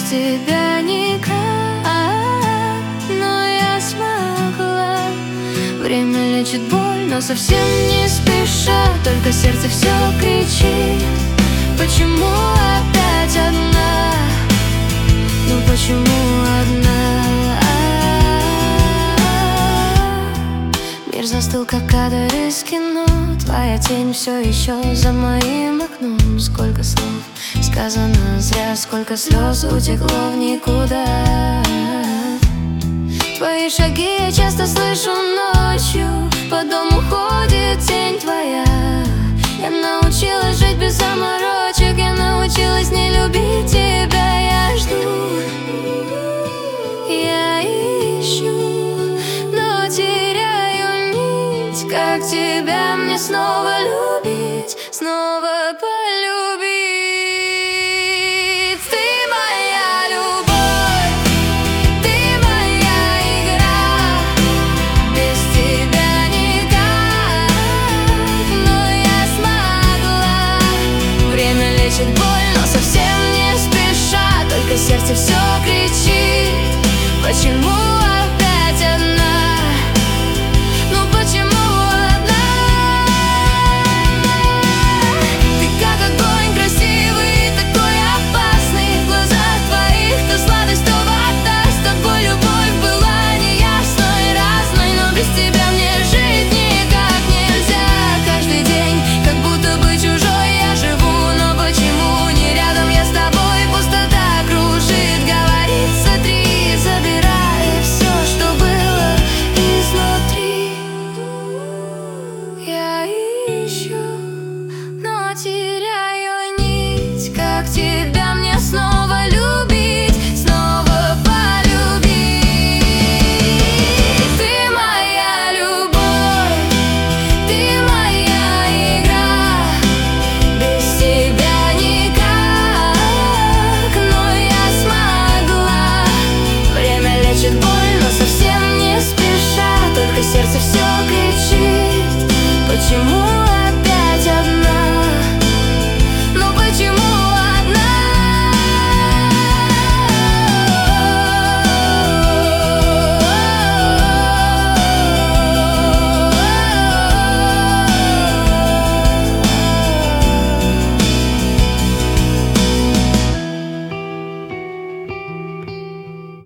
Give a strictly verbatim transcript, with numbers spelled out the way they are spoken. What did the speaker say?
тебя никак, но я смогла. Время лечит боль, но совсем не спеша. Только сердце все кричит: почему опять одна? Ну почему одна? Мир застыл, как кадр из кино. Твоя тень все еще за моим окном. Сколько слов сказано зря, сколько слез утекло в никуда. Твои шаги я часто слышу ночью. По дому ходит тень твоя. Я научилась жить без заморочек. Я научилась не любить тебя. Я жду, я ищу, но теряю нить. Как тебя мне снова любить, снова полюбить? Ты моя любовь, ты моя игра. Без тебя никак, но я смогла. Время лечит боль, но совсем не спеша. Только сердце все кричит: почему опять одна? Ну почему одна? Ты как огонь красивый, такой опасный. В глазах твоих то сладость, то вода. С тобой любовь была неясной, разной, но без тебя мне жить никак нельзя. Каждый день как будто бы чужой я живу, но почему не рядом я с тобой? Пустота кружит, говорит: сотри, забирай все, что было изнутри. Я ищу,